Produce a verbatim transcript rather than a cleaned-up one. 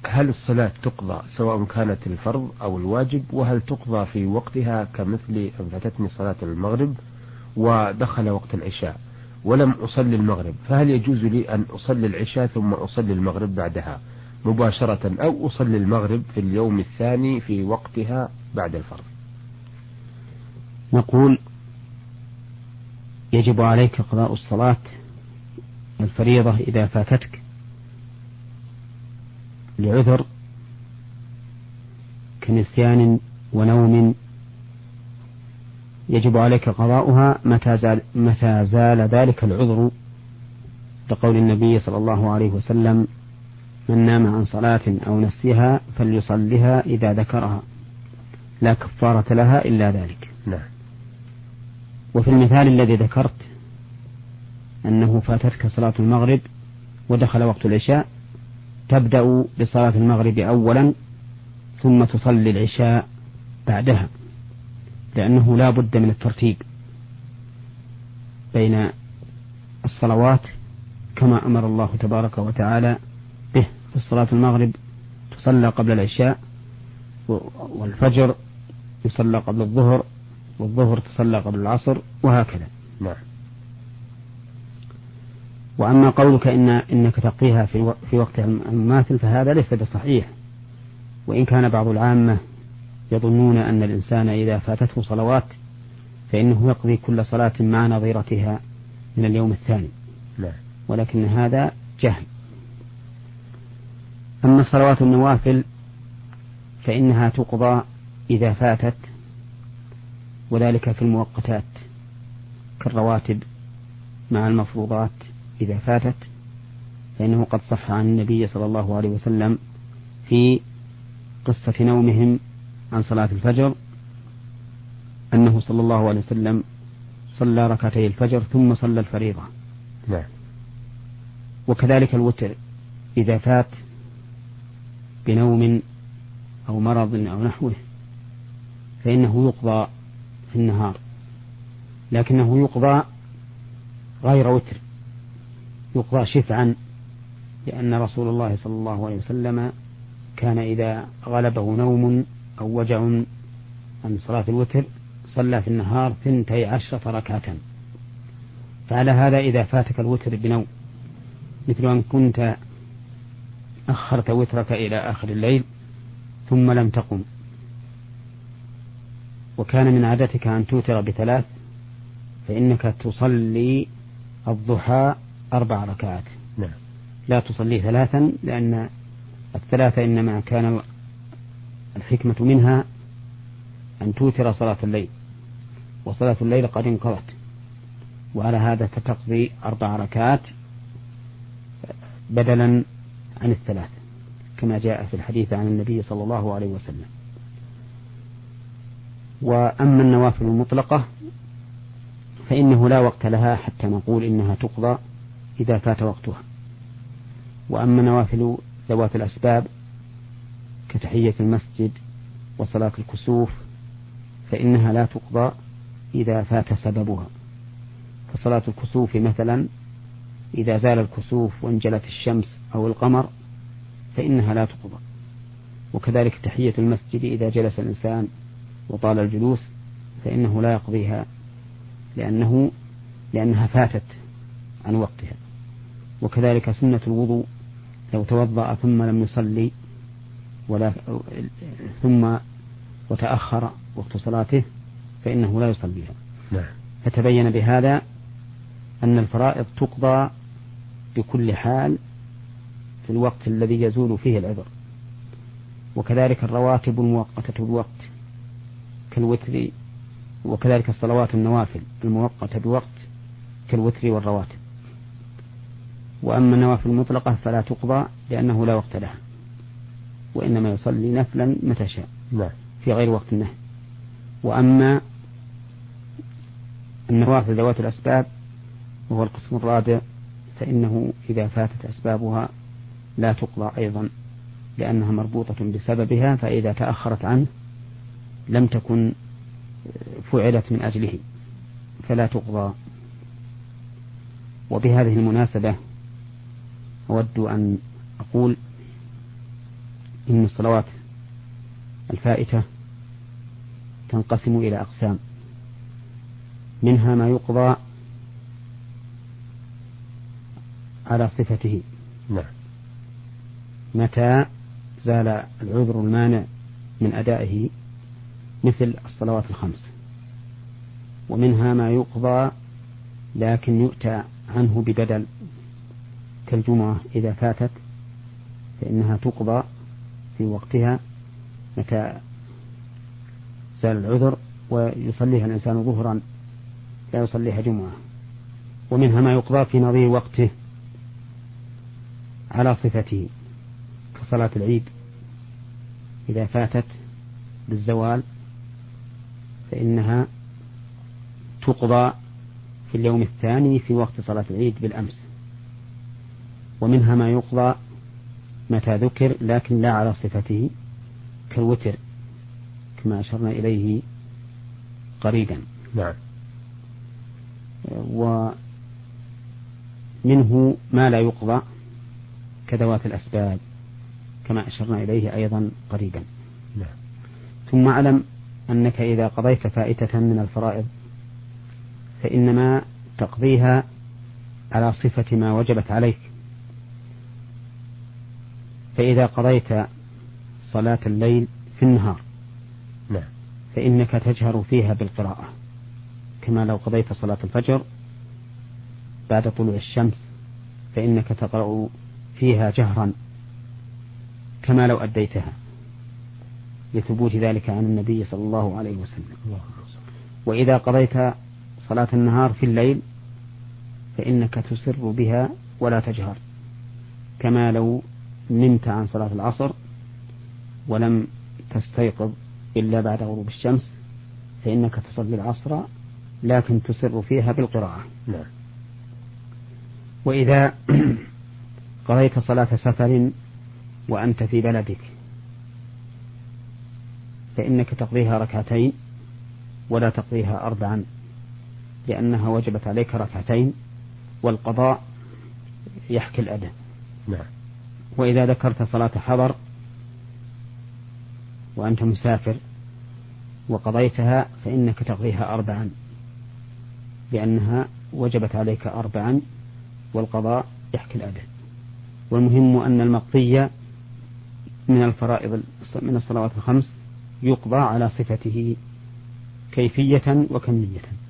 هل الصلاة تقضى سواء كانت الفرض أو الواجب؟ وهل تقضى في وقتها كمثل أن فاتتني صلاة المغرب ودخل وقت العشاء ولم أصلي المغرب، فهل يجوز لي أن أصلي العشاء ثم أصلي المغرب بعدها مباشرة، أو أصلي المغرب في اليوم الثاني في وقتها بعد الفرض؟ نقول يجب عليك قضاء الصلاة الفريضة إذا فاتتك لعذر كنسيان ونوم، يجب عليك قضاؤها متى زال, متى زال ذلك العذر، لقول النبي صلى الله عليه وسلم: من نام عن صلاة أو نسيها فليصلها إذا ذكرها لا كفارة لها إلا ذلك. نعم. وفي المثال الذي ذكرت أنه فاتتك صلاة المغرب ودخل وقت العشاء، تبدأ بصلاة المغرب أولا ثم تصلي العشاء بعدها، لأنه لا بد من الترتيب بين الصلوات كما أمر الله تبارك وتعالى به. في صلاة المغرب تصلى قبل العشاء، والفجر يصلى قبل الظهر، والظهر تصلى قبل العصر، وهكذا. نعم. وأما قولك إن إنك تقضيها في في وقت المماثل فهذا ليس بصحيح، وإن كان بعض العامة يظنون أن الإنسان إذا فاتته صلوات فإنه يقضي كل صلاة مع نظيرتها من اليوم الثاني. لا. ولكن هذا جهل. أما الصلوات النوافل فإنها تقضى إذا فاتت، وذلك في المؤقتات كالرواتب مع المفروضات إذا فاتت، فإنه قد صح عن النبي صلى الله عليه وسلم في قصة نومهم عن صلاة الفجر أنه صلى الله عليه وسلم صلى ركعتي الفجر ثم صلى الفريضة. نعم. وكذلك الوتر إذا فات بنوم أو مرض أو نحوه فإنه يقضى في النهار، لكنه يقضى غير وتر، يقضى شفعا، لأن رسول الله صلى الله عليه وسلم كان إذا غلبه نوم أو وجع عن صلاة الوتر صلى في النهار ثنتي عشرة ركعة. فعلى هذا إذا فاتك الوتر بنوم، مثل أن كنت أخرت وترك إلى آخر الليل ثم لم تقم، وكان من عادتك أن توتر بثلاث، فإنك تصلي الضحى أربع ركعات. نعم. لا تصلي ثلاثا، لأن الثلاثة إنما كان الحكمة منها أن توتر صلاة الليل، وصلاة الليل قد انقضت، وعلى هذا فتقضي أربع ركعات بدلا عن الثلاث كما جاء في الحديث عن النبي صلى الله عليه وسلم. وأما النوافل المطلقة فإنه لا وقت لها حتى نقول إنها تقضى إذا فات وقتها. وأما نوافل ذوات الأسباب كتحية المسجد وصلاة الكسوف فإنها لا تقضى إذا فات سببها. فصلاة الكسوف مثلا إذا زال الكسوف وانجلت الشمس أو القمر فإنها لا تقضى. وكذلك تحية المسجد إذا جلس الإنسان وطال الجلوس فإنه لا يقضيها، لأنه لأنها فاتت عن وقتها. وكذلك سنة الوضوء لو توضأ ثم لم يصلي ولا ثم وتأخر وقت صلاته فإنه لا يصليها. نعم. فتبين بهذا أن الفرائض تقضى بكل حال في الوقت الذي يزول فيه العذر. وكذلك الرواتب المؤقتة بالوقت كالوتر، وكذلك الصلوات النوافل المؤقتة بوقت كالوتر والرواتب. وأما النوافل المطلقة فلا تقضى لأنه لا وقت لها، وإنما يصلي نفلا متى شاء في غير وقت النهي. وأما النوافل ذوات الأسباب وهو القسم الرابع فإنه إذا فاتت أسبابها لا تقضى أيضا، لأنها مربوطة بسببها، فإذا تأخرت عنه لم تكن فعلت من أجله فلا تقضى. وبهذه المناسبة أود أن أقول إن الصلوات الفائتة تنقسم إلى أقسام، منها ما يقضى على صفته نعم. متى زال العذر المانع من أدائه مثل الصلوات الخمس، ومنها ما يقضى لكن يؤتى عنه ببدل كالجمعة إذا فاتت فإنها تقضى في وقتها متى زال العذر ويصليها الإنسان ظهرا لا يصليها جمعة. ومنها ما يقضى في نظير وقته على صفته كصلاة العيد إذا فاتت بالزوال فإنها تقضى في اليوم الثاني في وقت صلاة العيد بالأمس. ومنها ما يقضى متى ذكر لكن لا على صفته كالوتر كما أشرنا إليه قريبا. نعم. ومنه ما لا يقضى كذوات الأسباب كما أشرنا إليه أيضا قريبا. نعم. ثم اعلم أنك إذا قضيت فائتة من الفرائض فإنما تقضيها على صفة ما وجبت عليك. فإذا قضيت صلاة الليل في النهار نعم. فإنك تجهر فيها بالقراءة كما لو قضيت صلاة الفجر بعد طلوع الشمس فإنك تقرأ فيها جهرا كما لو أديتها لثبوت ذلك عن النبي صلى الله عليه وسلم. وإذا قضيت صلاة النهار في الليل فإنك تسر بها ولا تجهر كما لو نمت عن صلاة العصر ولم تستيقظ إلا بعد غروب الشمس فإنك تصلي العصر لكن تسر فيها بالقراءة. نعم. وإذا قضيت صلاة سفر وأنت في بلدك فإنك تقضيها ركعتين ولا تقضيها أربعا لأنها وجبت عليك ركعتين والقضاء يحكي الأداء. نعم. وإذا ذكرت صلاة حضر وأنت مسافر وقضيتها فإنك تقضيها أربعا لأنها وجبت عليك أربعا والقضاء يحكي الأداء. والمهم أن المقضي من الفرائض من الصلوات الخمس يقضى على صفته كيفية وكمية.